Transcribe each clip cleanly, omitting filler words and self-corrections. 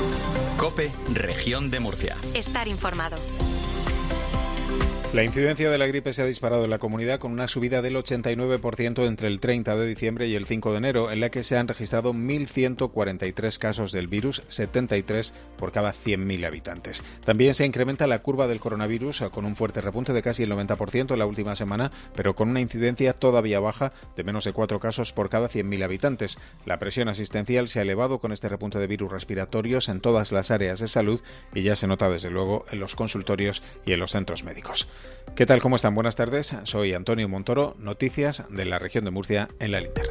COPE, Región de Murcia. Estar informado. La incidencia de la gripe se ha disparado en la comunidad con una subida del 89% entre el 30 de diciembre y el 5 de enero, en la que se han registrado 1.143 casos del virus, 73 por cada 100.000 habitantes. También se incrementa la curva del coronavirus con un fuerte repunte de casi el 90% en la última semana, pero con una incidencia todavía baja de menos de 4 casos por cada 100.000 habitantes. La presión asistencial se ha elevado con este repunte de virus respiratorios en todas las áreas de salud y ya se nota desde luego en los consultorios y en los centros médicos. ¿Qué tal? ¿Cómo están? Buenas tardes. Soy Antonio Montoro. Noticias de la región de Murcia en la linterna.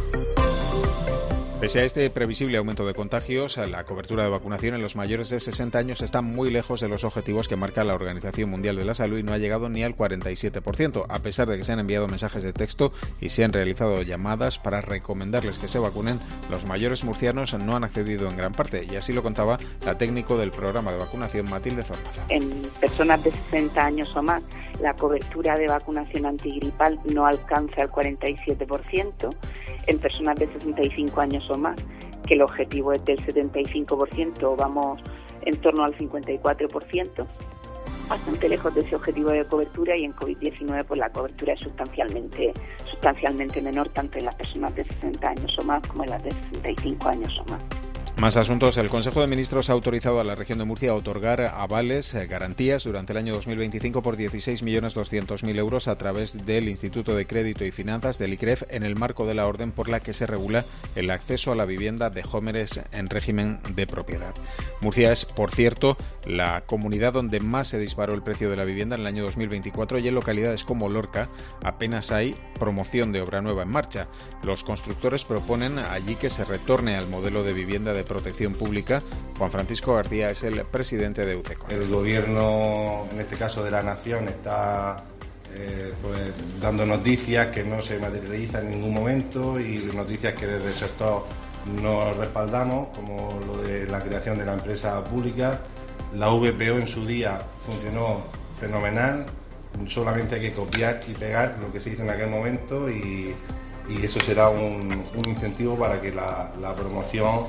Pese a este previsible aumento de contagios, la cobertura de vacunación en los mayores de 60 años está muy lejos de los objetivos que marca la Organización Mundial de la Salud y no ha llegado ni al 47%, a pesar de que se han enviado mensajes de texto y se han realizado llamadas para recomendarles que se vacunen. Los mayores murcianos no han accedido en gran parte y así lo contaba la técnico del programa de vacunación, Matilde Zormaza. En personas de 60 años o más, la cobertura de vacunación antigripal no alcanza el 47%. En personas de 65 años o más, que el objetivo es del 75%, vamos en torno al 54%, bastante lejos de ese objetivo de cobertura, y en COVID-19 pues la cobertura es sustancialmente menor tanto en las personas de 60 años o más como en las de 65 años o más. Más asuntos. El Consejo de Ministros ha autorizado a la región de Murcia a otorgar avales, garantías durante el año 2025 por 16.200.000 euros a través del Instituto de Crédito y Finanzas del ICREF en el marco de la orden por la que se regula el acceso a la vivienda de jóvenes en régimen de propiedad. Murcia es, por cierto, la comunidad donde más se disparó el precio de la vivienda en el año 2024 y en localidades como Lorca apenas hay promoción de obra nueva en marcha. Los constructores proponen allí que se retorne al modelo de vivienda de protección pública. Juan Francisco García es el presidente de UCECO. El gobierno, en este caso de la Nación, está dando noticias que no se materializan en ningún momento y noticias que desde el sector no respaldamos, como lo de la creación de la empresa pública. La VPO en su día funcionó fenomenal, solamente hay que copiar y pegar lo que se hizo en aquel momento y eso será un incentivo para que la promoción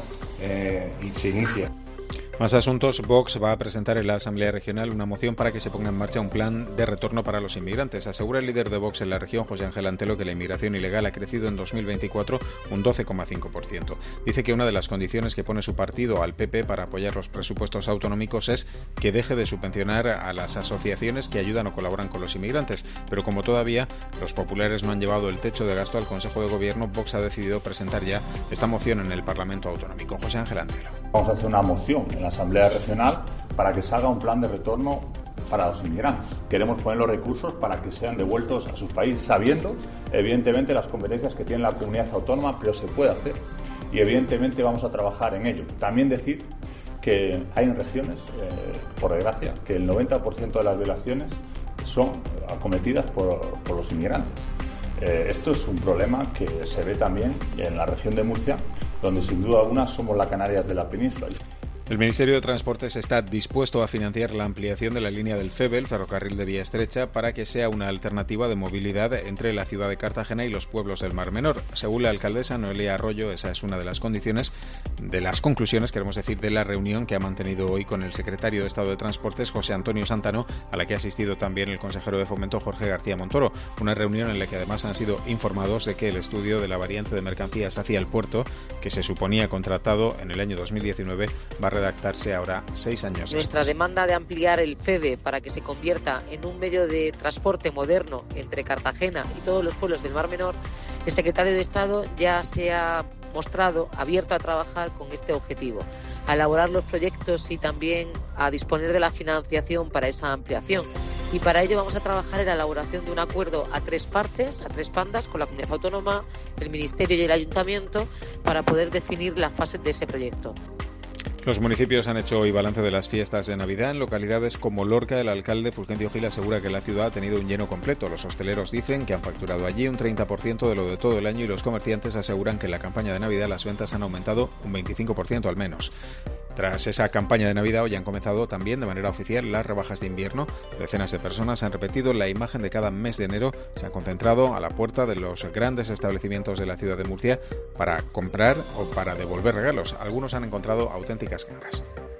se inicie. Más asuntos. Vox va a presentar en la Asamblea Regional una moción para que se ponga en marcha un plan de retorno para los inmigrantes. Asegura el líder de Vox en la región, José Ángel Antelo, que la inmigración ilegal ha crecido en 2024 un 12,5%. Dice que una de las condiciones que pone su partido al PP para apoyar los presupuestos autonómicos es que deje de subvencionar a las asociaciones que ayudan o colaboran con los inmigrantes. Pero como todavía los populares no han llevado el techo de gasto al Consejo de Gobierno, Vox ha decidido presentar ya esta moción en el Parlamento Autonómico. José Ángel Antelo. Vamos a hacer una moción en la Asamblea Regional para que se haga un plan de retorno para los inmigrantes. Queremos poner los recursos para que sean devueltos a sus países, sabiendo, evidentemente, las competencias que tiene la comunidad autónoma, pero se puede hacer y, evidentemente, vamos a trabajar en ello. También decir que hay en regiones, por desgracia, que el 90% de las violaciones son acometidas por los inmigrantes. Esto es un problema que se ve también en la región de Murcia, donde sin duda alguna somos la Canarias de la península. El Ministerio de Transportes está dispuesto a financiar la ampliación de la línea del FEVE, el ferrocarril de vía estrecha, para que sea una alternativa de movilidad entre la ciudad de Cartagena y los pueblos del Mar Menor. Según la alcaldesa Noelia Arroyo, esa es una de las conclusiones, queremos decir, de la reunión que ha mantenido hoy con el secretario de Estado de Transportes, José Antonio Santano, a la que ha asistido también el consejero de Fomento, Jorge García Montoro. Una reunión en la que además han sido informados de que el estudio de la variante de mercancías hacia el puerto, que se suponía contratado en el año 2019, va a redactarse ahora 6 años después. Nuestra demanda de ampliar el FEVE para que se convierta en un medio de transporte moderno entre Cartagena y todos los pueblos del Mar Menor, el secretario de Estado ya se ha mostrado abierto a trabajar con este objetivo, a elaborar los proyectos y también a disponer de la financiación para esa ampliación. Y para ello vamos a trabajar en la elaboración de un acuerdo a 3 partes, a 3 bandas, con la Comunidad Autónoma, el Ministerio y el Ayuntamiento, para poder definir las fases de ese proyecto. Los municipios han hecho hoy balance de las fiestas de Navidad. En localidades como Lorca, el alcalde Fulgencio Gil asegura que la ciudad ha tenido un lleno completo. Los hosteleros dicen que han facturado allí un 30% de lo de todo el año y los comerciantes aseguran que en la campaña de Navidad las ventas han aumentado un 25% al menos. Tras esa campaña de Navidad, hoy han comenzado también de manera oficial las rebajas de invierno. Decenas de personas han repetido la imagen de cada mes de enero. Se han concentrado a la puerta de los grandes establecimientos de la ciudad de Murcia para comprar o para devolver regalos. Algunos han encontrado auténticas gangas.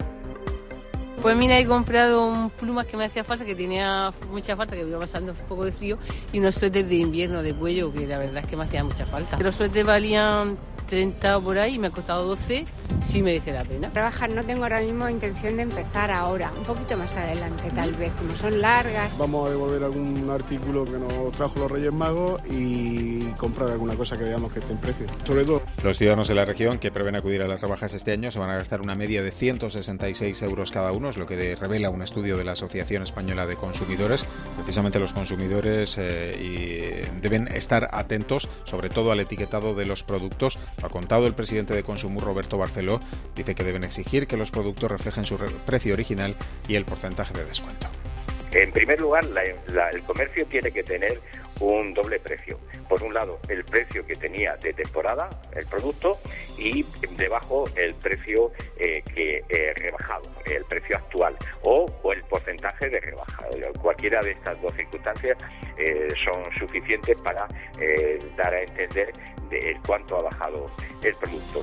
Pues mira, he comprado un plumas que me hacía falta, que tenía mucha falta, que me iba pasando un poco de frío, y unos suéteres de invierno de cuello, que la verdad es que me hacía mucha falta. Los suéteres valían 30 por ahí y me ha costado 12, sí merece la pena. Trabajar no tengo ahora mismo intención de empezar ahora, un poquito más adelante tal vez, como son largas. Vamos a devolver algún artículo que nos trajo los Reyes Magos y comprar alguna cosa que veamos que esté en precio. Sobre todo, los ciudadanos de la región que prevén acudir a las rebajas este año se van a gastar una media de 166 euros cada uno, es lo que revela un estudio de la Asociación Española de Consumidores. Precisamente los consumidores deben estar atentos, sobre todo al etiquetado de los productos. Lo ha contado el presidente de Consumur, Roberto Barceló. Dice que deben exigir que los productos reflejen su precio original y el porcentaje de descuento. En primer lugar, el comercio tiene que tener un doble precio. Por un lado, el precio que tenía de temporada, el producto, y debajo el precio rebajado, el precio actual, o el porcentaje de rebaja. Cualquiera de estas dos circunstancias son suficientes para dar a entender de cuánto ha bajado el producto.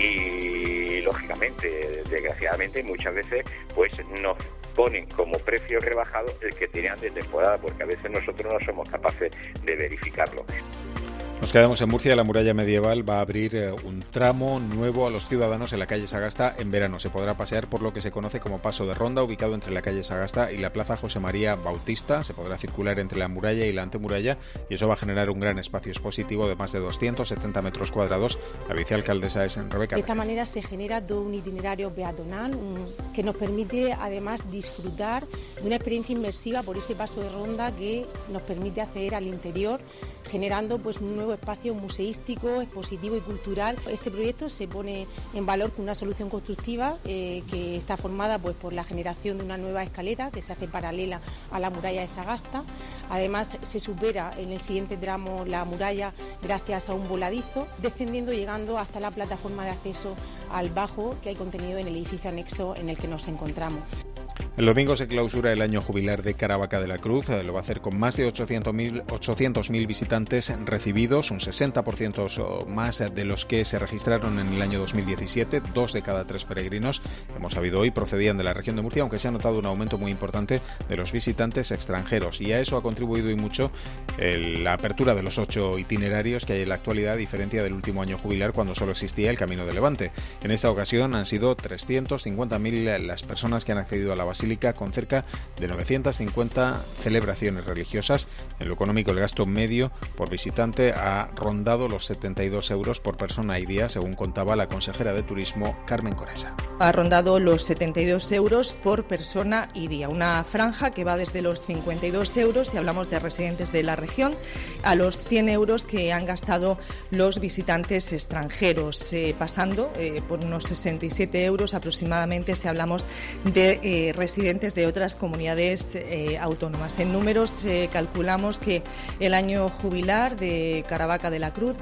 Y lógicamente, desgraciadamente, muchas veces pues nos ponen como precio rebajado el que tenían de temporada, porque a veces nosotros no somos capaces de verificarlo. Nos quedamos en Murcia. La muralla medieval va a abrir un tramo nuevo a los ciudadanos en la calle Sagasta en verano. Se podrá pasear por lo que se conoce como Paso de Ronda, ubicado entre la calle Sagasta y la plaza José María Bautista. Se podrá circular entre la muralla y la antemuralla y eso va a generar un gran espacio expositivo de más de 270 metros cuadrados. La vicealcaldesa es Rebeca. De esta manera se genera todo un itinerario peatonal que nos permite además disfrutar de una experiencia inmersiva por ese paso de ronda que nos permite acceder al interior, generando pues un nuevo espacio museístico, expositivo y cultural. Este proyecto se pone en valor con una solución constructiva que está formada pues por la generación de una nueva escalera que se hace paralela a la muralla de Sagasta. Además se supera en el siguiente tramo la muralla gracias a un voladizo, descendiendo y llegando hasta la plataforma de acceso al bajo que hay contenido en el edificio anexo en el que nos encontramos. El domingo se clausura el año jubilar de Caravaca de la Cruz. Lo va a hacer con más de 800.000 visitantes recibidos, un 60% más de los que se registraron en el año 2017. 2 de cada 3 peregrinos, hemos sabido hoy, procedían de la región de Murcia, aunque se ha notado un aumento muy importante de los visitantes extranjeros. Y a eso ha contribuido y mucho la apertura de los 8 itinerarios que hay en la actualidad, a diferencia del último año jubilar, cuando solo existía el Camino de Levante. En esta ocasión han sido 350.000 las personas que han accedido a la basílica, con cerca de 950 celebraciones religiosas. En lo económico, el gasto medio por visitante ha rondado los 72 euros por persona y día, según contaba la consejera de Turismo, Carmen Conesa. Ha rondado los 72 euros por persona y día, una franja que va desde los 52 euros, si hablamos de residentes de la región, a los 100 euros que han gastado los visitantes extranjeros, pasando por unos 67 euros aproximadamente si hablamos de residentes de otras comunidades autónomas. En números calculamos que el año jubilar de Caravaca de la Cruz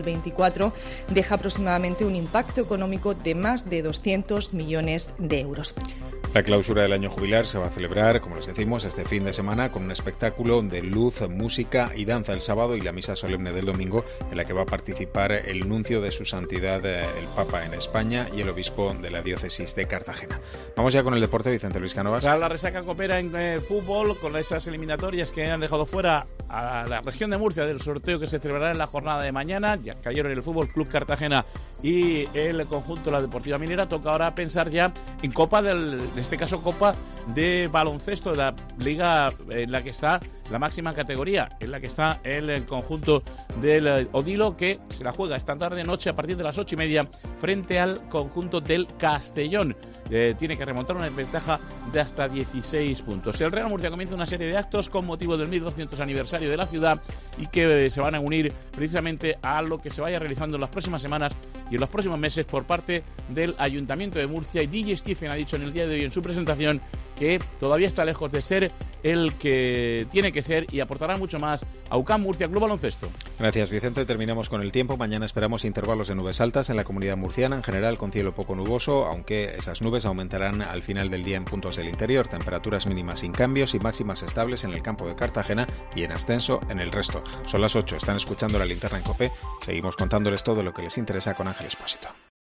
2024 deja aproximadamente un impacto económico de más de 200 millones de euros. La clausura del año jubilar se va a celebrar, como les decimos, este fin de semana con un espectáculo de luz, música y danza el sábado y la misa solemne del domingo, en la que va a participar el nuncio de su santidad, el Papa en España, y el obispo de la diócesis de Cartagena. Vamos ya con el deporte, Vicente Luis Cánovas. La resaca coopera en el fútbol con esas eliminatorias que han dejado fuera a la región de Murcia del sorteo que se celebrará en la jornada de mañana. Ya cayeron el Fútbol Club Cartagena y el conjunto de la Deportiva Minera. Toca ahora pensar ya en Copa en este caso Copa de baloncesto de la liga en la que está la máxima categoría, en la que está el conjunto del Odilo, que se la juega esta tarde noche a partir de las 8:30 frente al conjunto del Castellón. Tiene que remontar una ventaja de hasta 16 puntos. El Real Murcia comienza una serie de actos con motivo del 1200 aniversario de la ciudad y que se van a unir precisamente a lo que se vaya realizando en las próximas semanas y en los próximos meses por parte del Ayuntamiento de Murcia. Y DJ Stephen ha dicho en el día de hoy en su presentación que todavía está lejos de ser el que tiene que ser y aportará mucho más a UCAM Murcia Club Baloncesto. Gracias, Vicente. Terminamos con el tiempo. Mañana esperamos intervalos de nubes altas en la comunidad murciana, en general con cielo poco nuboso, aunque esas nubes aumentarán al final del día en puntos del interior. Temperaturas mínimas sin cambios y máximas estables en el campo de Cartagena y en ascenso en el resto. Son las 8, están escuchando La Linterna en COPE. Seguimos contándoles todo lo que les interesa con Ángel Expósito.